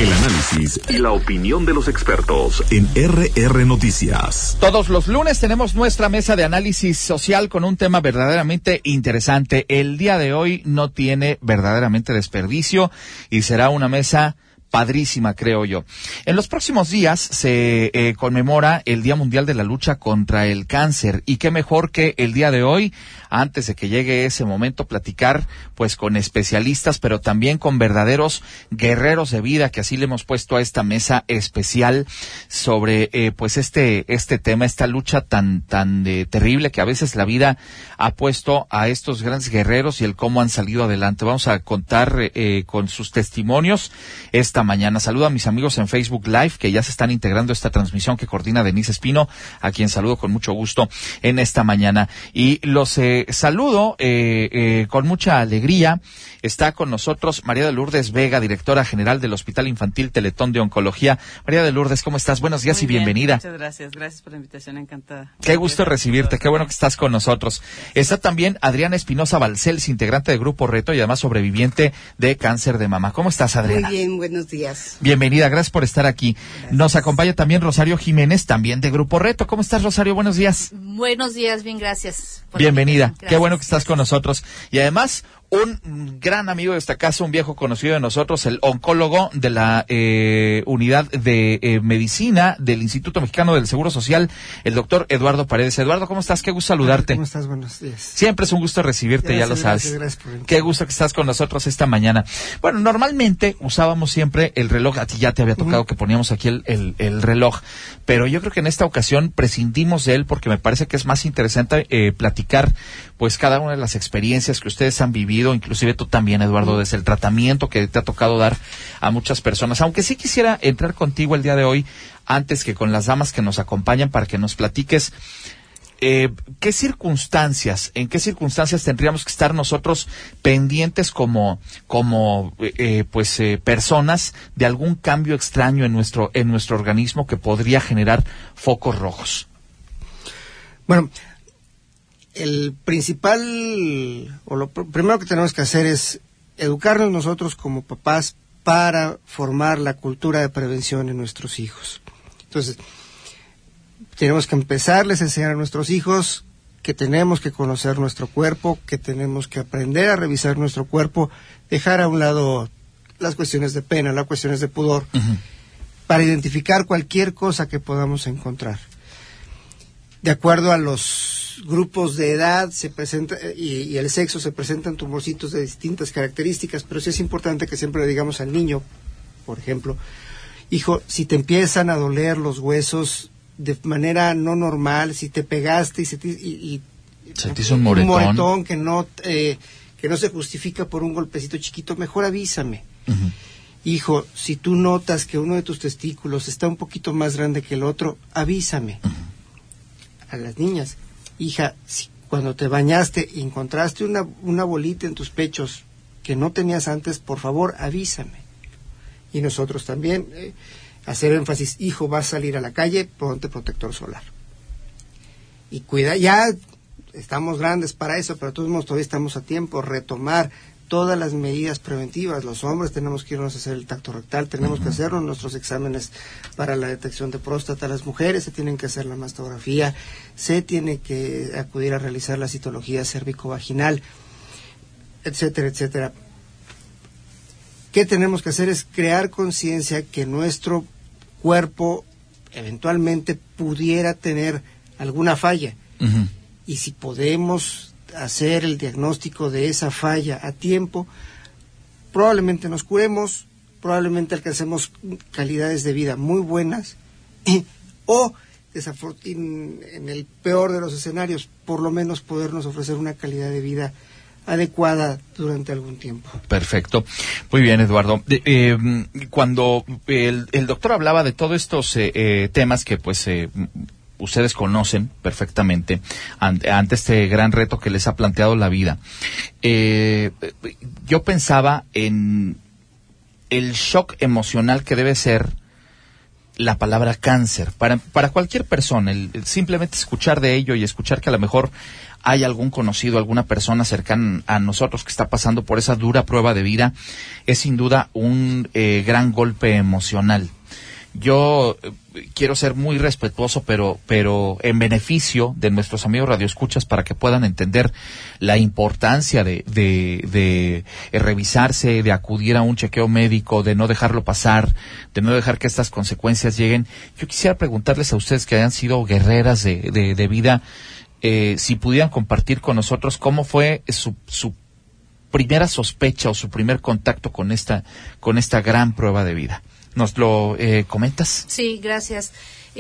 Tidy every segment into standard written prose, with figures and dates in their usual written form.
El análisis y la opinión de los expertos en RR Noticias. Todos los lunes tenemos nuestra mesa de análisis social con un tema verdaderamente interesante. El día de hoy no tiene verdaderamente desperdicio y será una mesa padrísima, creo yo. En los próximos días se conmemora el Día Mundial de la Lucha contra el Cáncer, y qué mejor que el día de hoy, antes de que llegue ese momento, platicar pues con especialistas, pero también con verdaderos guerreros de vida, que así le hemos puesto a esta mesa especial sobre pues este tema, esta lucha tan terrible que a veces la vida ha puesto a estos grandes guerreros y el cómo han salido adelante. Vamos a contar con sus testimonios esta mañana. Saludo a mis amigos en Facebook Live que ya se están integrando a esta transmisión que coordina Denise Espino, a quien saludo con mucho gusto en esta mañana. Y los saludo con mucha alegría. Está con nosotros María de Lourdes Vega, directora general del Hospital Infantil Teletón de Oncología. María de Lourdes, ¿cómo estás? Buenos días. Muy y bien, bienvenida. Muchas gracias. Gracias por la invitación, encantada. Qué gusto recibirte, qué bueno que estás con nosotros. Está también Adriana Espinosa Balcells, integrante de Grupo Reto y además sobreviviente de cáncer de mama. ¿Cómo estás, Adriana? Muy bien, buenos días. Bienvenida, gracias por estar aquí. Gracias. Nos acompaña también Rosario Jiménez, también de Grupo Reto. ¿Cómo estás, Rosario? Buenos días. Buenos días, bien, gracias. Bienvenida, gracias. Qué bueno que estás con nosotros. Y además, un gran amigo de esta casa, un viejo conocido de nosotros, el oncólogo de la unidad de medicina del Instituto Mexicano del Seguro Social, el doctor Eduardo Paredes. Eduardo, ¿cómo estás? Qué gusto saludarte. ¿Cómo estás? Buenos días. Siempre es un gusto recibirte, gracias, ya lo sabes. Gracias por Qué gusto que estás con nosotros esta mañana. Bueno, normalmente usábamos siempre el reloj, a ti ya te había tocado que poníamos aquí el reloj, pero yo creo que en esta ocasión prescindimos de él porque me parece que es más interesante platicar pues cada una de las experiencias que ustedes han vivido, inclusive tú también, Eduardo, desde el tratamiento que te ha tocado dar a muchas personas. Aunque sí quisiera entrar contigo el día de hoy, antes que con las damas que nos acompañan, para que nos platiques en qué circunstancias tendríamos que estar nosotros pendientes como personas de algún cambio extraño en nuestro organismo que podría generar focos rojos. Bueno, el principal, o lo primero que tenemos que hacer es educarnos nosotros como papás para formar la cultura de prevención en nuestros hijos. Entonces, tenemos que empezarles a enseñar a nuestros hijos que tenemos que conocer nuestro cuerpo, que tenemos que aprender a revisar nuestro cuerpo, dejar a un lado las cuestiones de pena, las cuestiones de pudor, para identificar cualquier cosa que podamos encontrar. De acuerdo a los grupos de edad se presenta y el sexo, se presentan tumorcitos de distintas características, pero sí es importante que siempre le digamos al niño, por ejemplo, hijo, si te empiezan a doler los huesos de manera no normal, si te pegaste y se te hizo un moretón que no se justifica por un golpecito chiquito, mejor avísame. Hijo, si tú notas que uno de tus testículos está un poquito más grande que el otro, avísame. A las niñas, hija, si cuando te bañaste y encontraste una bolita en tus pechos que no tenías antes, por favor avísame. Y nosotros también hacer énfasis, hijo, vas a salir a la calle, ponte protector solar. Y cuida, ya estamos grandes para eso, pero todos modos todavía estamos a tiempo, retomar todas las medidas preventivas. Los hombres tenemos que irnos a hacer el tacto rectal, tenemos que hacernos nuestros exámenes para la detección de próstata, las mujeres se tienen que hacer la mastografía, se tiene que acudir a realizar la citología cérvico-vaginal, etcétera, etcétera. ¿Qué tenemos que hacer? Es crear conciencia que nuestro cuerpo eventualmente pudiera tener alguna falla. Y si podemos hacer el diagnóstico de esa falla a tiempo, probablemente nos curemos, probablemente alcancemos calidades de vida muy buenas, o en el peor de los escenarios, por lo menos podernos ofrecer una calidad de vida adecuada durante algún tiempo. Perfecto. Muy bien, Eduardo. Cuando el doctor hablaba de todos estos temas que pues ustedes conocen perfectamente ante este gran reto que les ha planteado la vida, yo pensaba en el shock emocional que debe ser la palabra cáncer. Para cualquier persona, el simplemente escuchar de ello y escuchar que a lo mejor hay algún conocido, alguna persona cercana a nosotros que está pasando por esa dura prueba de vida, es sin duda un gran golpe emocional. Yo quiero ser muy respetuoso, pero en beneficio de nuestros amigos radioescuchas, para que puedan entender la importancia de revisarse, de acudir a un chequeo médico, de no dejarlo pasar, de no dejar que estas consecuencias lleguen. Yo quisiera preguntarles a ustedes que hayan sido guerreras de vida, si pudieran compartir con nosotros cómo fue su primera sospecha o su primer contacto con esta gran prueba de vida. ¿Nos lo comentas? Sí, gracias.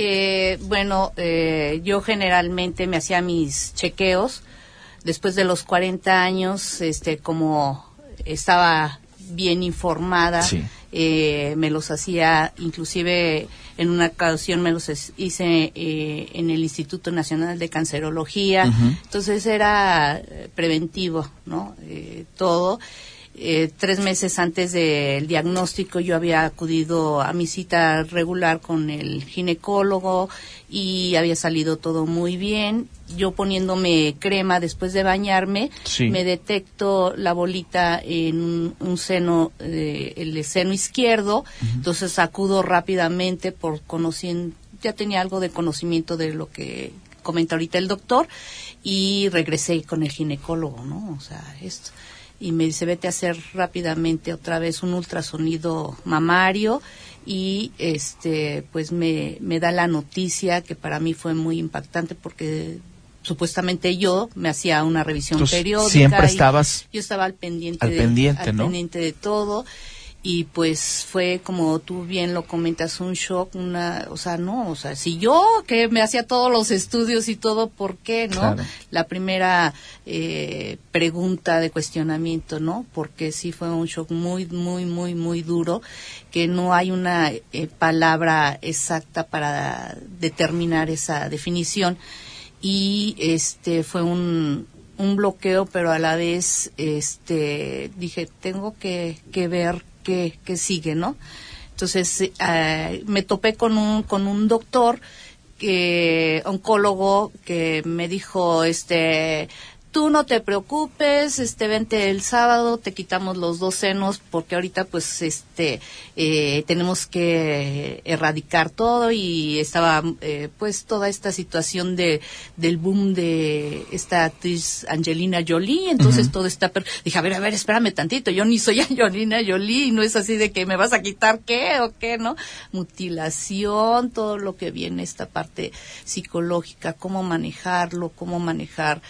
Yo generalmente me hacía mis chequeos después de los 40 años, como estaba bien informada, sí. Me los hacía, inclusive en una ocasión me los hice en el Instituto Nacional de Cancerología. Uh-huh. Entonces era preventivo, ¿no? Todo. 3 meses antes del diagnóstico yo había acudido a mi cita regular con el ginecólogo y había salido todo muy bien. Yo poniéndome crema después de bañarme, sí. Me detecto la bolita en un seno, el seno izquierdo. Uh-huh. Entonces acudo rápidamente ya tenía algo de conocimiento de lo que comenta ahorita el doctor, y regresé con el ginecólogo, ¿no? O sea, esto. Y me dice, vete a hacer rápidamente otra vez un ultrasonido mamario, y pues me da la noticia que para mí fue muy impactante, porque supuestamente yo me hacía una revisión periódica. Siempre estabas... Yo estaba al pendiente, ¿no? Pendiente de todo. Y pues fue, como tú bien lo comentas, un shock, si yo que me hacía todos los estudios y todo, ¿por qué, no? Claro. La primera pregunta de cuestionamiento, ¿no? Porque sí fue un shock muy, muy, muy, muy duro, que no hay una palabra exacta para determinar esa definición. Y fue un bloqueo, pero a la vez dije, tengo que ver que sigue, ¿no? Entonces me topé con un doctor oncólogo que me dijo, tú no te preocupes, vente el sábado, te quitamos los 2 senos, porque ahorita pues tenemos que erradicar todo. Y estaba pues toda esta situación del boom de esta actriz Angelina Jolie. Entonces uh-huh. Todo está dije, a ver, espérame tantito, yo ni soy Angelina Jolie, y no es así de que me vas a quitar qué o qué, ¿no? Mutilación, todo lo que viene, esta parte psicológica, cómo manejarlo, cómo manejar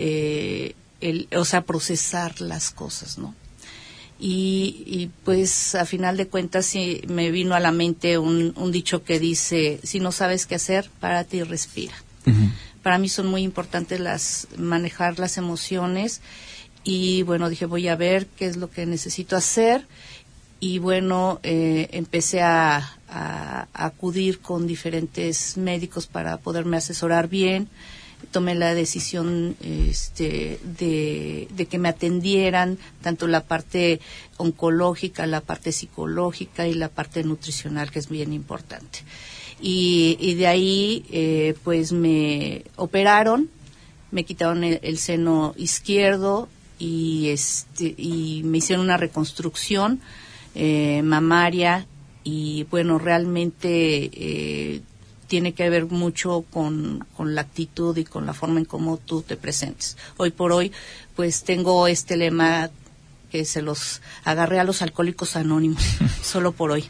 procesar las cosas, ¿no? Y pues a final de cuentas sí me vino a la mente un dicho que dice, si no sabes qué hacer, párate y respira. Uh-huh. Para mí son muy importantes manejar las emociones, y bueno, dije, voy a ver qué es lo que necesito hacer. Y bueno, empecé a acudir con diferentes médicos para poderme asesorar bien. Tomé la decisión de que me atendieran tanto la parte oncológica, la parte psicológica y la parte nutricional, que es bien importante. Y de ahí pues me operaron, me quitaron el seno izquierdo, y me hicieron una reconstrucción mamaria, y bueno, realmente tiene que ver mucho con la actitud y con la forma en cómo tú te presentes. Hoy por hoy, pues tengo este lema que se los agarré a los alcohólicos anónimos, solo por hoy,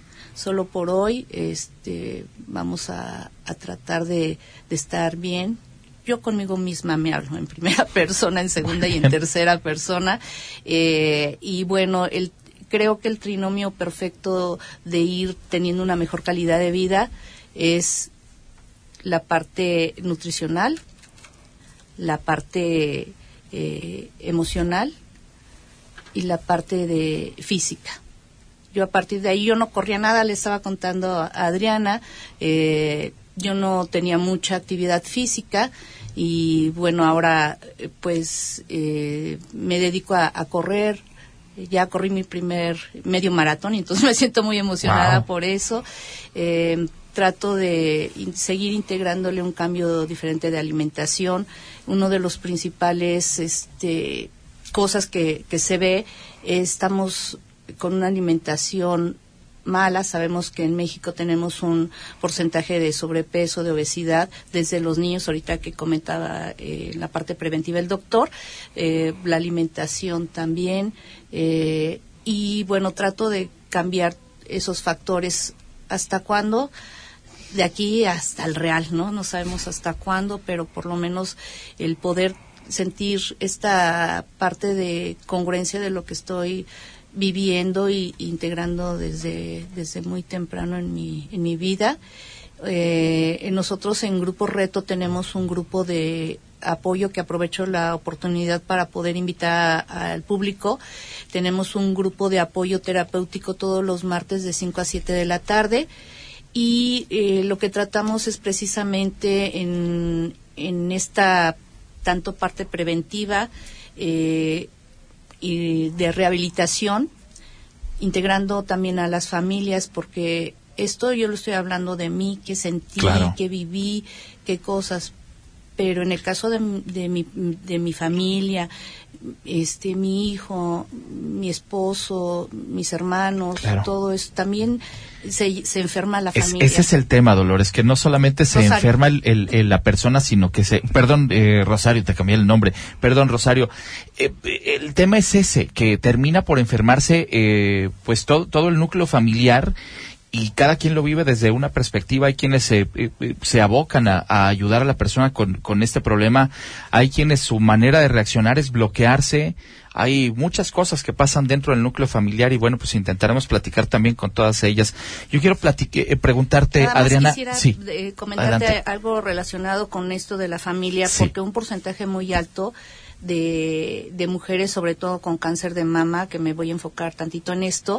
vamos a tratar de estar bien. Yo conmigo misma me hablo en primera persona, en segunda y en tercera persona, y bueno, creo que el trinomio perfecto de ir teniendo una mejor calidad de vida es la parte nutricional, la parte emocional y la parte de física. Yo a partir de ahí, yo no corría nada, le estaba contando a Adriana, yo no tenía mucha actividad física, y bueno, ahora pues me dedico a correr. Ya corrí mi primer medio maratón, y entonces me siento muy emocionada por eso. trato de seguir integrándole un cambio diferente de alimentación. Uno de los principales cosas que se ve, estamos con una alimentación mala. Sabemos que en México tenemos un porcentaje de sobrepeso, de obesidad, desde los niños, ahorita que comentaba la parte preventiva el doctor, la alimentación también, y bueno, trato de cambiar esos factores. ¿Hasta cuándo? De aquí hasta el real, ¿no? No sabemos hasta cuándo, pero por lo menos el poder sentir esta parte de congruencia de lo que estoy viviendo y integrando desde muy temprano en mi vida. Nosotros en Grupo Reto tenemos un grupo de apoyo que aprovecho la oportunidad para poder invitar al público. Tenemos un grupo de apoyo terapéutico todos los martes de 5 a 7 de la tarde, y lo que tratamos es precisamente en esta tanto parte preventiva y de rehabilitación, integrando también a las familias, porque esto yo lo estoy hablando de mí, que sentí, claro, que viví, qué cosas, pero en el caso de mi familia, mi hijo, mi esposo, mis hermanos, claro, todo eso, también se enferma la familia. Ese es el tema, Dolores, que no solamente se enferma la persona, sino que perdón, Rosario, te cambié el nombre, perdón, Rosario, el tema es ese, que termina por enfermarse pues todo el núcleo familiar, y cada quien lo vive desde una perspectiva. Hay quienes se abocan a ayudar a la persona con este problema, hay quienes su manera de reaccionar es bloquearse. Hay muchas cosas que pasan dentro del núcleo familiar, y bueno, pues intentaremos platicar también con todas ellas. Yo quiero preguntarte, nada más, Adriana, quisiera comentarte algo relacionado con esto de la familia, sí, porque un porcentaje muy alto de mujeres, sobre todo con cáncer de mama, que me voy a enfocar tantito en esto,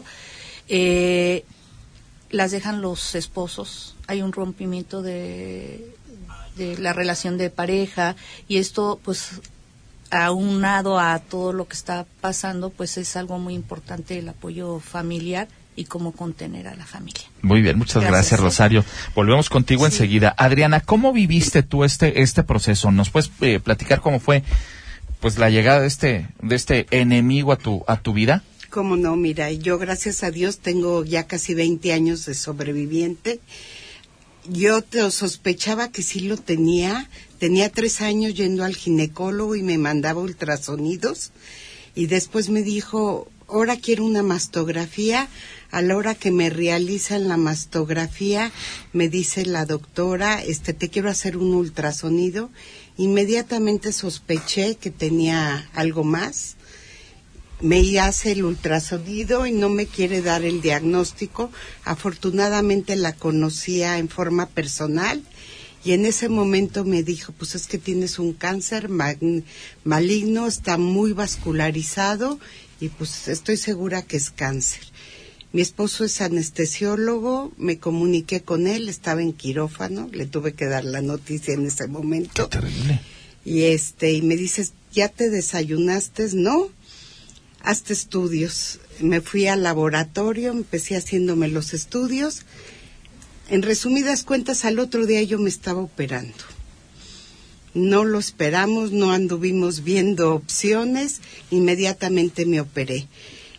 las dejan los esposos. Hay un rompimiento de la relación de pareja, y esto pues aunado a todo lo que está pasando, pues es algo muy importante el apoyo familiar y cómo contener a la familia. Muy bien, muchas gracias, Rosario. Volvemos contigo enseguida. Adriana, ¿cómo viviste tú este proceso? ¿Nos puedes platicar cómo fue pues la llegada de este enemigo a tu vida? Cómo no, mira, yo gracias a Dios tengo ya casi 20 años de sobreviviente. Yo sospechaba que sí lo tenía 3 años yendo al ginecólogo y me mandaba ultrasonidos, y después me dijo, ahora quiero una mastografía. A la hora que me realizan la mastografía, me dice la doctora, te quiero hacer un ultrasonido. Inmediatamente sospeché que tenía algo más. Me hace el ultrasonido y no me quiere dar el diagnóstico. Afortunadamente la conocía en forma personal, y en ese momento me dijo, pues es que tienes un cáncer maligno, está muy vascularizado, y pues estoy segura que es cáncer. Mi esposo es anestesiólogo, me comuniqué con él, estaba en quirófano, le tuve que dar la noticia en ese momento. Qué terrible. Y me dice, ¿ya te desayunaste? No. Hazte estudios. Me fui al laboratorio, empecé haciéndome los estudios. En resumidas cuentas, al otro día yo me estaba operando. No lo esperamos, no anduvimos viendo opciones, inmediatamente me operé.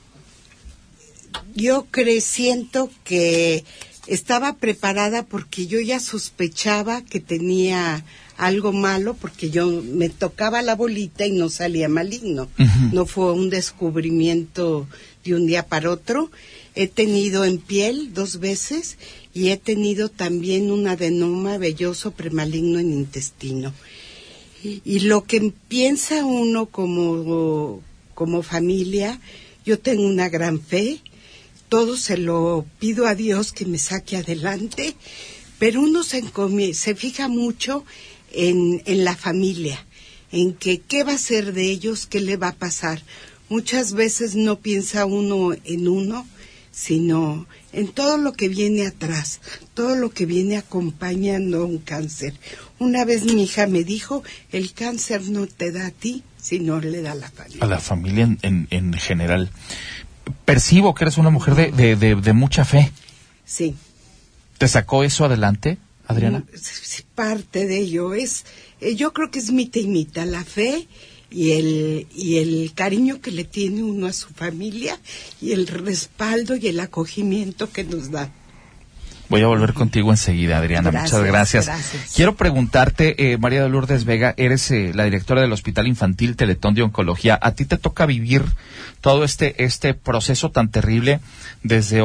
Yo siento que estaba preparada porque yo ya sospechaba que tenía algo malo, porque yo me tocaba la bolita y no salía maligno. Uh-huh. No fue un descubrimiento de un día para otro. He tenido en piel 2 veces, y he tenido también un adenoma velloso premaligno en intestino. Y lo que piensa uno como familia, yo tengo una gran fe, todo se lo pido a Dios que me saque adelante, pero uno se fija mucho en la familia, en que qué va a ser de ellos, qué le va a pasar. Muchas veces no piensa uno en uno, sino en todo lo que viene atrás, todo lo que viene acompañando a un cáncer. Una vez mi hija me dijo, el cáncer no te da a ti, sino le da a la familia. A la familia en general. Percibo que eres una mujer de mucha fe. Sí. ¿Te sacó eso adelante, Adriana? Sí, parte de ello es, yo creo que es mitad y mitad, la fe y el cariño que le tiene uno a su familia y el respaldo y el acogimiento que nos da. Voy a volver contigo enseguida, Adriana. Muchas gracias. Quiero preguntarte, María de Lourdes Vega, eres la directora del Hospital Infantil Teletón de Oncología. ¿A ti te toca vivir todo este proceso tan terrible desde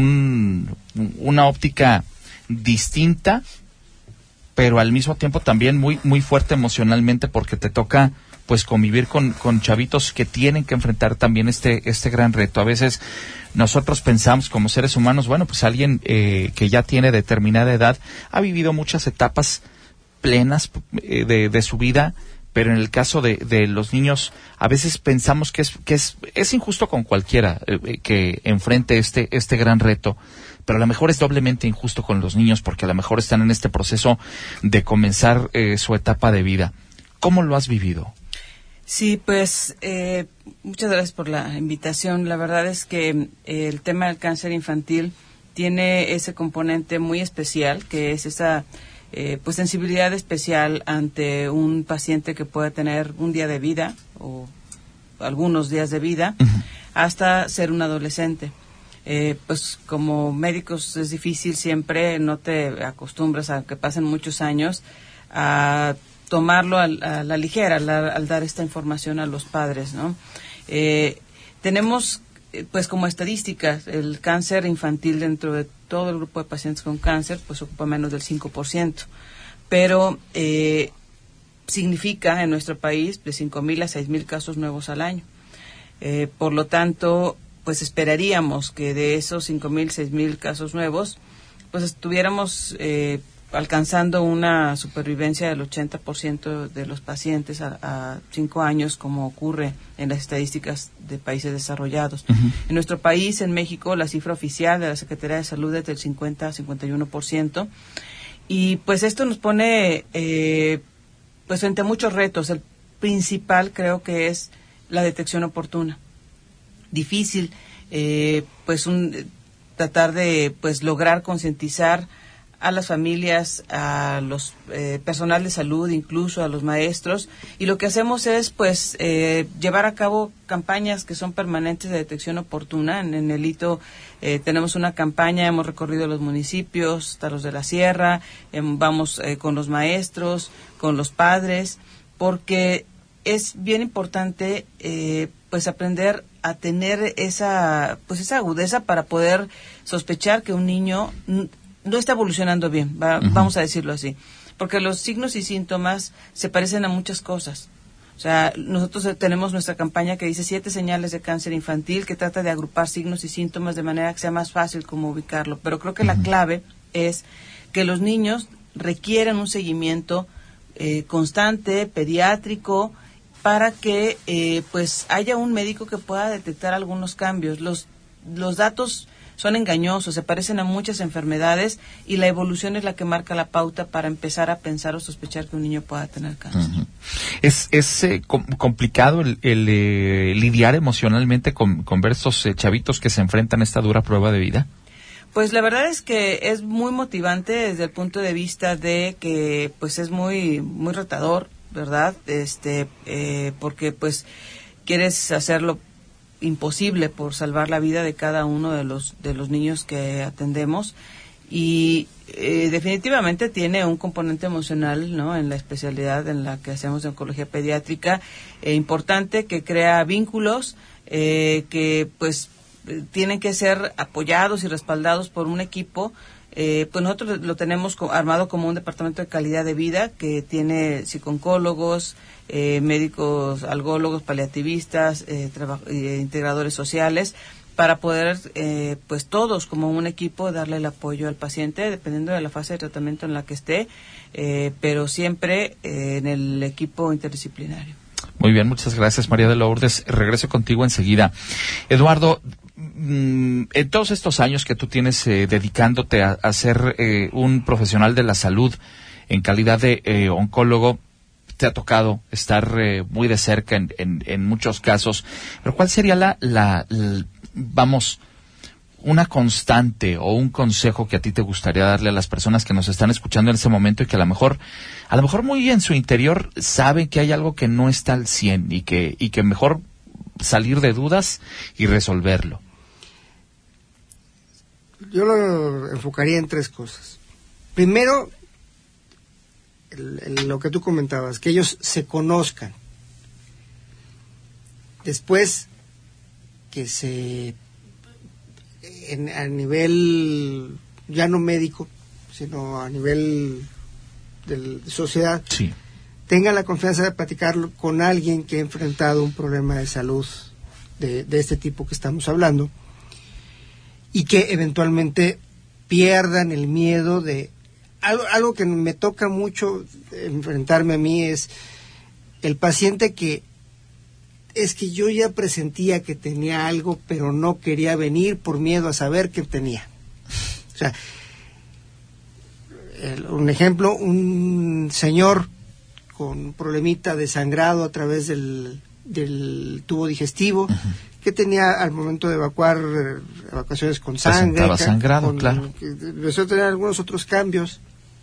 una óptica distinta, pero al mismo tiempo también muy, muy fuerte emocionalmente, porque te toca pues convivir con chavitos que tienen que enfrentar también este gran reto? A veces nosotros pensamos como seres humanos, bueno, pues alguien que ya tiene determinada edad ha vivido muchas etapas plenas de su vida, pero en el caso de los niños a veces pensamos que es injusto con cualquiera que enfrente este gran reto, pero a lo mejor es doblemente injusto con los niños porque a lo mejor están en este proceso de comenzar su etapa de vida. ¿Cómo lo has vivido? Sí, pues muchas gracias por la invitación. La verdad es que el tema del cáncer infantil tiene ese componente muy especial, que es esa pues sensibilidad especial ante un paciente que pueda tener un día de vida o algunos días de vida, hasta ser un adolescente. Pues como médicos es difícil, siempre no te acostumbras a que pasen muchos años a tomarlo a la ligera al dar esta información a los padres, ¿no? Tenemos, pues como estadísticas, el cáncer infantil dentro de todo el grupo de pacientes con cáncer, pues ocupa menos del 5%, pero significa en nuestro país de 5,000 a 6,000 casos nuevos al año. Por lo tanto, pues esperaríamos que de esos 5,000, 6,000 casos nuevos, pues estuviéramos alcanzando una supervivencia del 80% de los pacientes a 5 años, como ocurre en las estadísticas de países desarrollados. En nuestro país, en México, la cifra oficial de la Secretaría de Salud es del 50 a 51%, y pues esto nos pone pues frente a muchos retos. El principal creo que es la detección oportuna. Difícil, pues tratar de pues lograr concientizar a las familias, a los personal de salud, incluso a los maestros, y lo que hacemos es pues llevar a cabo campañas que son permanentes de detección oportuna. En el hito tenemos una campaña, hemos recorrido los municipios, hasta los de la sierra, vamos con los maestros, con los padres, porque es bien importante pues aprender a tener esa agudeza para poder sospechar que un niño no está evolucionando bien, vamos a decirlo así, porque los signos y síntomas se parecen a muchas cosas. O sea, nosotros tenemos nuestra campaña que dice 7 señales de cáncer infantil, que trata de agrupar signos y síntomas de manera que sea más fácil como ubicarlo, pero creo que la clave es que los niños requieren un seguimiento constante, pediátrico, para que pues haya un médico que pueda detectar algunos cambios. Los datos son engañosos, se parecen a muchas enfermedades, y la evolución es la que marca la pauta para empezar a pensar o sospechar que un niño pueda tener cáncer. ¿Es complicado el lidiar emocionalmente con ver estos chavitos que se enfrentan a esta dura prueba de vida? Pues la verdad es que es muy motivante desde el punto de vista de que pues es muy muy retador, ¿verdad? Porque pues quieres hacerlo imposible por salvar la vida de cada uno de los niños que atendemos, y definitivamente tiene un componente emocional, ¿no?, en la especialidad en la que hacemos de oncología pediátrica, importante, que crea vínculos que pues tienen que ser apoyados y respaldados por un equipo. Pues nosotros lo tenemos armado como un departamento de calidad de vida que tiene psicooncólogos, médicos, algólogos, paliativistas, integradores sociales, para poder, pues todos como un equipo, darle el apoyo al paciente, dependiendo de la fase de tratamiento en la que esté, pero siempre en el equipo interdisciplinario. Muy bien, muchas gracias, María de Lourdes. Regreso contigo enseguida. Eduardo, en todos estos años que tú tienes dedicándote a ser un profesional de la salud en calidad de oncólogo, te ha tocado estar muy de cerca en muchos casos, pero ¿cuál sería vamos, una constante o un consejo que a ti te gustaría darle a las personas que nos están escuchando en este momento y que a lo mejor muy en su interior saben que hay algo que no está al 100 y que mejor salir de dudas y resolverlo? Yo lo enfocaría en 3 cosas. Primero, lo que tú comentabas, que ellos se conozcan. Después, que a nivel ya no médico, sino a nivel de sociedad, sí, tengan la confianza de platicarlo con alguien que ha enfrentado un problema de salud de este tipo que estamos hablando, y que eventualmente pierdan el miedo de... Algo que me toca mucho enfrentarme a mí es el paciente que es que yo ya presentía que tenía algo, pero no quería venir por miedo a saber que tenía. O sea, un ejemplo, un señor con un problemita de sangrado a través del tubo digestivo, que tenía al momento de evacuaciones con sangre. Presentaba sangrado, claro. Empezó a tener algunos otros cambios.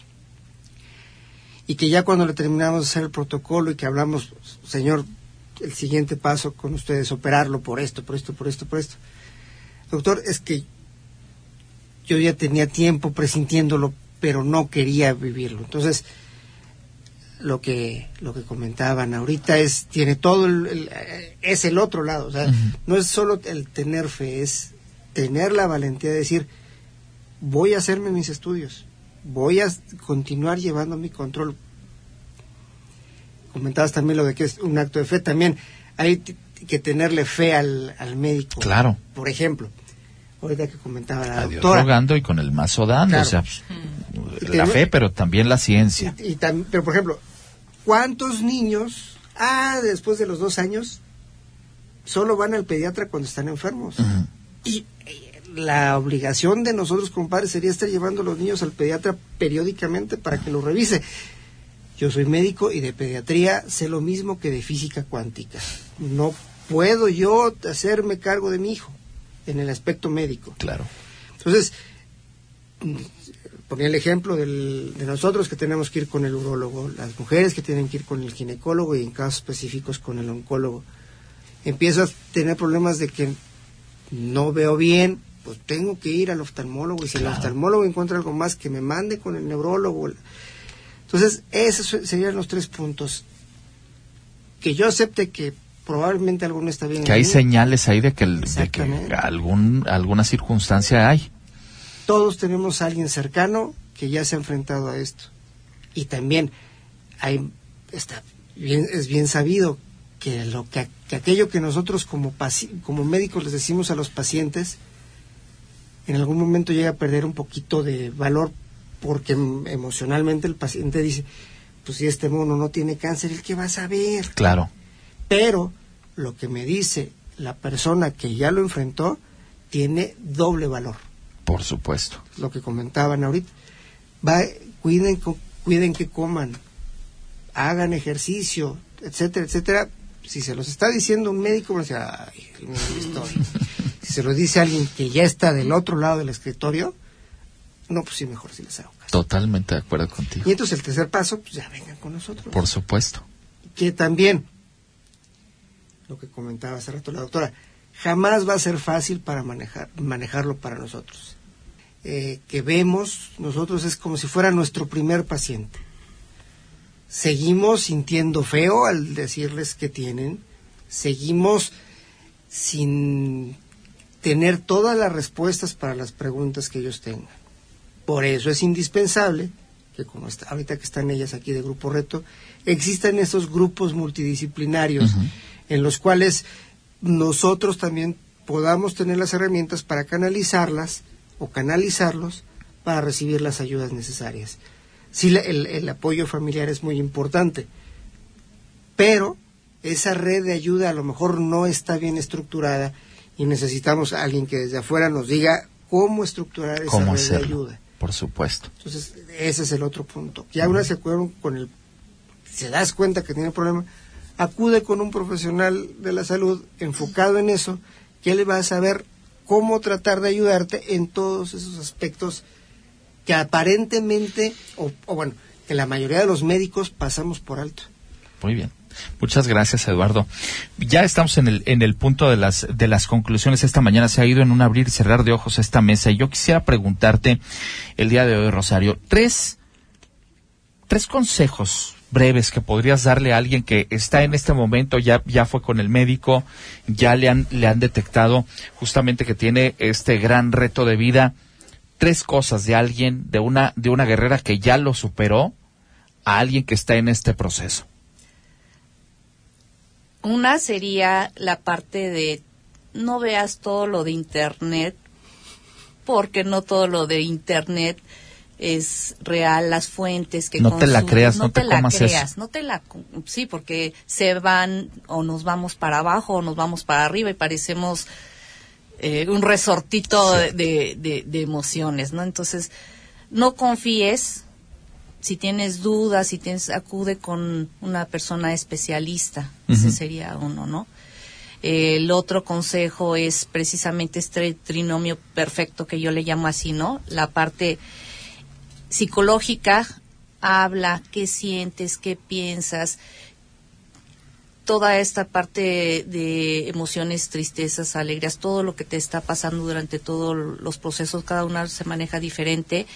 Y que ya cuando le terminamos de hacer el protocolo y que hablamos, señor, el siguiente paso con ustedes, operarlo por esto. Doctor, es que yo ya tenía tiempo presintiéndolo, pero no quería vivirlo. Entonces, lo que comentaban ahorita tiene todo es el otro lado. O sea, no es solo el tener fe, es tener la valentía de decir, voy a hacerme mis estudios, voy a continuar llevando mi control. Comentabas también lo de que es un acto de fe. También hay que tenerle fe al médico. Claro. Por ejemplo, ahorita que comentaba la a Dios doctora. rogando y con el mazo dando, Claro. o sea, la fe, pero también la ciencia. Pero, por ejemplo, ¿cuántos niños, después de los 2 años, solo van al pediatra cuando están enfermos? Y la obligación de nosotros como padres sería estar llevando a los niños al pediatra periódicamente para que los revise. Yo soy médico y de pediatría sé lo mismo que de física cuántica. No puedo yo hacerme cargo de mi hijo en el aspecto médico. Claro. Entonces, ponía el ejemplo de nosotros que tenemos que ir con el urólogo, las mujeres que tienen que ir con el ginecólogo y en casos específicos con el oncólogo. Empiezo a tener problemas de que no veo bien, pues tengo que ir al oftalmólogo, y si el oftalmólogo encuentra algo más, que me mande con el neurólogo. Entonces, esos serían los 3 puntos. Que yo acepte que probablemente alguno está bien. Que hay señales ahí de que alguna circunstancia hay. Todos tenemos a alguien cercano que ya se ha enfrentado a esto. Y también es bien sabido que aquello que nosotros como médicos les decimos a los pacientes, en algún momento llega a perder un poquito de valor, porque emocionalmente el paciente dice, pues si este mono no tiene cáncer, ¿el qué va a saber? Claro. Pero lo que me dice la persona que ya lo enfrentó tiene doble valor. Por supuesto. Lo que comentaban ahorita. Cuiden que coman, hagan ejercicio, etcétera, etcétera. Si se los está diciendo un médico, van a decir, ay, mi historia. Si se lo dice alguien que ya está del otro lado del escritorio, no, pues sí, mejor si les hago caso. Totalmente de acuerdo contigo. Y entonces el tercer paso, pues ya vengan con nosotros. Por supuesto. Que también, lo que comentaba hace rato la doctora, jamás va a ser fácil para manejarlo para nosotros. Que vemos, nosotros es como si fuera nuestro primer paciente. Seguimos sintiendo feo al decirles que tienen, seguimos sin tener todas las respuestas para las preguntas que ellos tengan. Por eso es indispensable que, como ahorita que están ellas aquí de Grupo Reto, existan esos grupos multidisciplinarios en los cuales nosotros también podamos tener las herramientas para canalizarlas o canalizarlos para recibir las ayudas necesarias. Sí, el apoyo familiar es muy importante, pero esa red de ayuda a lo mejor no está bien estructurada y necesitamos a alguien que desde afuera nos diga cómo estructurar esa red de ayuda. Por supuesto. Entonces, ese es el otro punto. Ya una vez se acuerdan se das cuenta que tiene un problema, acude con un profesional de la salud enfocado en eso, que él va a saber cómo tratar de ayudarte en todos esos aspectos que aparentemente, o bueno, que la mayoría de los médicos pasamos por alto. Muy bien. Muchas gracias, Eduardo. Ya estamos en el punto de las conclusiones. Esta mañana se ha ido en un abrir y cerrar de ojos esta mesa, y yo quisiera preguntarte el día de hoy, Rosario, tres consejos breves que podrías darle a alguien que está en este momento, ya fue con el médico, ya le han detectado justamente que tiene este gran reto de vida. 3 cosas de alguien, de una guerrera que ya lo superó, a alguien que está en este proceso. Una sería la parte de no veas todo lo de Internet, porque no todo lo de Internet es real, las fuentes que no te la creas, no te comas eso. Sí, porque se van o nos vamos para abajo o nos vamos para arriba y parecemos un resortito de emociones, ¿no? Entonces, no confíes. Si tienes dudas, acude con una persona especialista. Ese sería uno, ¿no? El otro consejo es precisamente este trinomio perfecto que yo le llamo así, ¿no? La parte psicológica, habla, qué sientes, qué piensas, toda esta parte de emociones, tristezas, alegrías, todo lo que te está pasando durante todos los procesos, cada una se maneja diferente.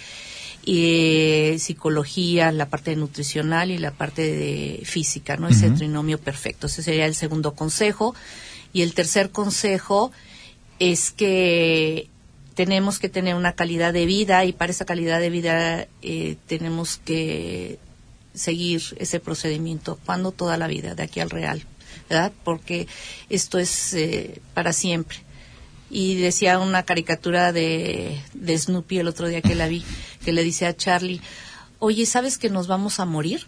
Y psicología, la parte nutricional y la parte de física, ¿no? Ese trinomio perfecto. Ese sería el segundo consejo. Y el tercer consejo es que tenemos que tener una calidad de vida, y para esa calidad de vida tenemos que seguir ese procedimiento cuando toda la vida, de aquí al real, ¿verdad? Porque esto es para siempre. Y decía una caricatura de Snoopy el otro día que la vi, que le dice a Charlie, oye, ¿sabes que nos vamos a morir?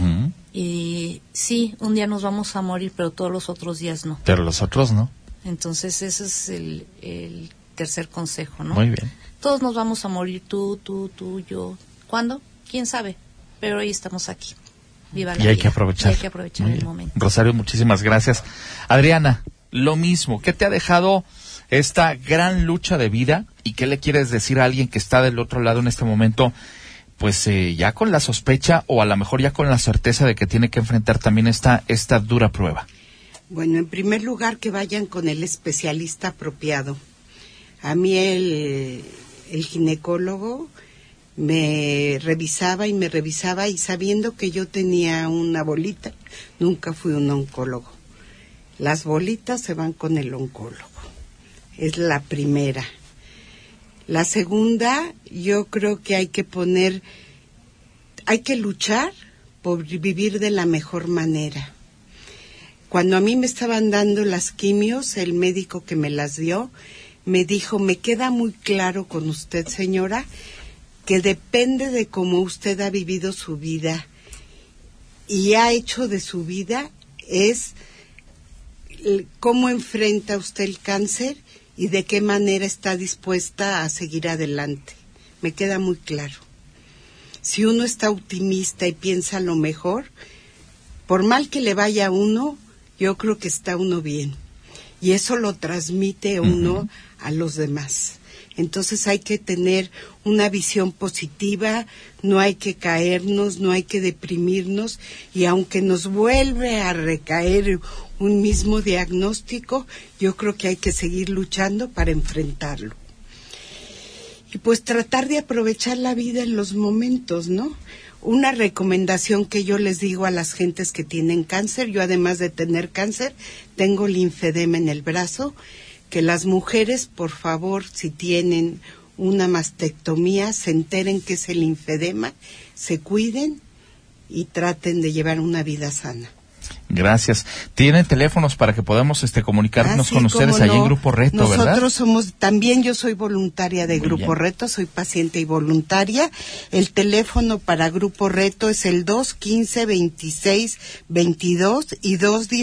Y sí, un día nos vamos a morir, pero todos los otros días no. Pero los otros no. Entonces ese es el tercer consejo, ¿no? Muy bien. Todos nos vamos a morir, tú, yo. ¿Cuándo? ¿Quién sabe? Pero hoy estamos aquí. Viva la vida. Y hay que aprovechar. Y hay que aprovechar el momento. Rosario, muchísimas gracias. Adriana, lo mismo. ¿Qué te ha dejado esta gran lucha de vida, y qué le quieres decir a alguien que está del otro lado en este momento, pues ya con la sospecha o a lo mejor ya con la certeza de que tiene que enfrentar también esta dura prueba? Bueno, en primer lugar, que vayan con el especialista apropiado. A mí el ginecólogo me revisaba y sabiendo que yo tenía una bolita, nunca fui un oncólogo. Las bolitas se van con el oncólogo. Es la primera. La segunda, yo creo que hay que luchar por vivir de la mejor manera. Cuando a mí me estaban dando las quimios, el médico que me las dio, me dijo, me queda muy claro con usted, señora, que depende de cómo usted ha vivido su vida y ha hecho de su vida, es cómo enfrenta usted el cáncer y de qué manera está dispuesta a seguir adelante. Me queda muy claro. Si uno está optimista y piensa lo mejor, por mal que le vaya a uno, yo creo que está uno bien. Y eso lo transmite uno a los demás. Entonces hay que tener una visión positiva, no hay que caernos, no hay que deprimirnos, y aunque nos vuelve a recaer un mismo diagnóstico, yo creo que hay que seguir luchando para enfrentarlo. Y pues tratar de aprovechar la vida en los momentos, ¿no? Una recomendación que yo les digo a las gentes que tienen cáncer, yo además de tener cáncer, tengo linfedema en el brazo, que las mujeres, por favor, si tienen una mastectomía, se enteren que es el linfedema, se cuiden y traten de llevar una vida sana. Gracias. ¿Tienen teléfonos para que podamos comunicarnos con ustedes allí en Grupo Reto, verdad? Nosotros somos, también yo soy voluntaria de Grupo Reto, soy paciente y voluntaria. El teléfono para Grupo Reto es el 215-26-22 y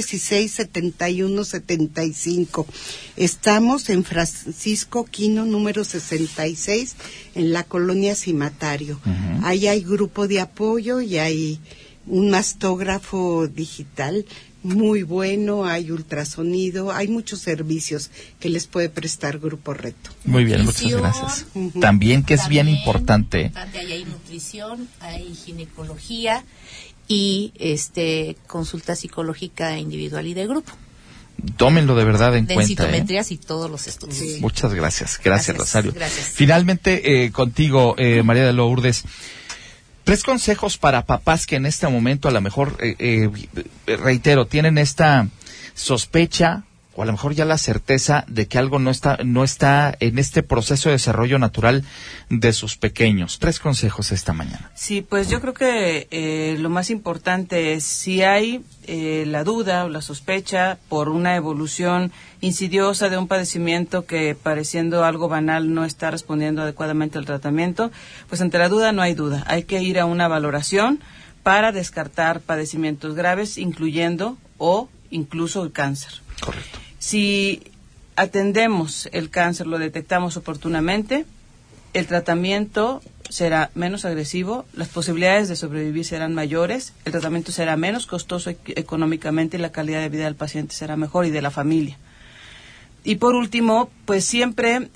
216-71-75. Estamos en Francisco Quino, número 66, en la colonia Cimatario. Ahí hay grupo de apoyo y hay un mastógrafo digital muy bueno, hay ultrasonido, hay muchos servicios que les puede prestar Grupo Reto. Muy bien, muchas gracias. También, que es bien importante. Ahí hay nutrición, hay ginecología y consulta psicológica individual y de grupo. Tómenlo de verdad en cuenta. Densitometrías y todos los estudios. Sí. Muchas gracias. Gracias, Rosario. Gracias. Finalmente, contigo, María de Lourdes, 3 consejos para papás que en este momento a lo mejor, reitero, tienen esta sospecha o a lo mejor ya la certeza de que algo no está en este proceso de desarrollo natural de sus pequeños. 3 consejos esta mañana. Sí, pues yo creo que lo más importante es, si hay la duda o la sospecha por una evolución insidiosa de un padecimiento que, pareciendo algo banal, no está respondiendo adecuadamente al tratamiento, pues ante la duda no hay duda. Hay que ir a una valoración para descartar padecimientos graves, incluyendo o incluso el cáncer. Correcto. Si atendemos el cáncer, lo detectamos oportunamente, el tratamiento será menos agresivo, las posibilidades de sobrevivir serán mayores, el tratamiento será menos costoso económicamente y la calidad de vida del paciente será mejor y de la familia. Y por último, pues siempre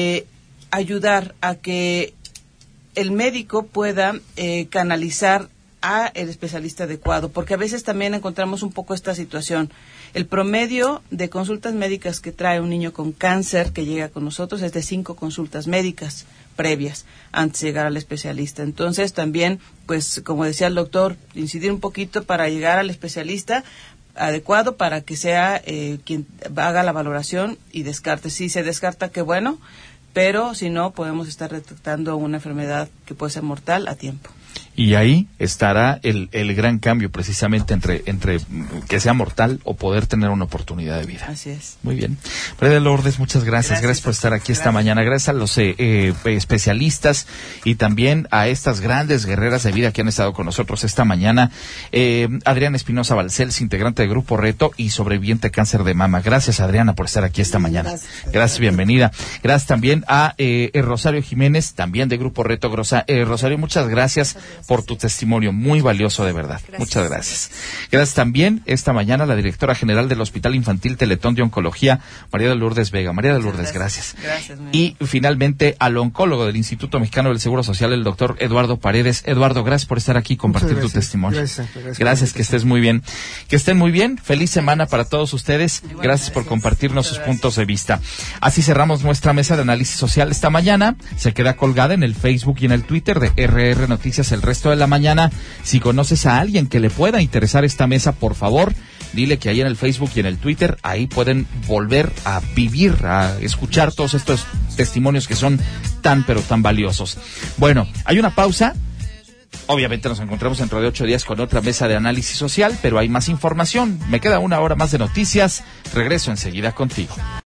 ayudar a que el médico pueda canalizar a el especialista adecuado, porque a veces también encontramos un poco esta situación. El promedio de consultas médicas que trae un niño con cáncer que llega con nosotros es de 5 consultas médicas previas antes de llegar al especialista. Entonces también, pues como decía el doctor, incidir un poquito para llegar al especialista adecuado para que sea quien haga la valoración y descarte. Si se descarta, qué bueno, pero si no, podemos estar detectando una enfermedad que puede ser mortal a tiempo. Y ahí estará el gran cambio, precisamente, entre que sea mortal o poder tener una oportunidad de vida. Así es. Muy bien. María de Lourdes, muchas gracias. Gracias por estar aquí esta mañana. Gracias a los especialistas y también a estas grandes guerreras de vida que han estado con nosotros esta mañana. Adriana Espinosa Balcells, integrante de Grupo Reto y sobreviviente de cáncer de mama. Gracias, Adriana, por estar aquí esta mañana. Gracias, bienvenida. Gracias también a Rosario Jiménez, también de Grupo Reto. Rosario, muchas gracias por tu testimonio, muy valioso de verdad. Gracias. Muchas gracias. Gracias también esta mañana a la directora general del Hospital Infantil Teletón de Oncología, María de Lourdes Vega. María de Lourdes, gracias. Gracias. Y finalmente al oncólogo del Instituto Mexicano del Seguro Social, el doctor Eduardo Paredes. Eduardo, gracias por estar aquí y compartir tu testimonio. Gracias, que estés muy bien. Que estén muy bien. Feliz semana para todos ustedes. Gracias por compartirnos sus puntos de vista. Así cerramos nuestra mesa de análisis social esta mañana. Se queda colgada en el Facebook y en el Twitter de RR Noticias el resto de la mañana. Si conoces a alguien que le pueda interesar esta mesa, por favor, dile que ahí en el Facebook y en el Twitter, ahí pueden volver a vivir, a escuchar todos estos testimonios que son tan, pero tan valiosos. Bueno, hay una pausa. Obviamente nos encontramos dentro de 8 días con otra mesa de análisis social, pero hay más información. Me queda 1 hora más de noticias. Regreso enseguida contigo.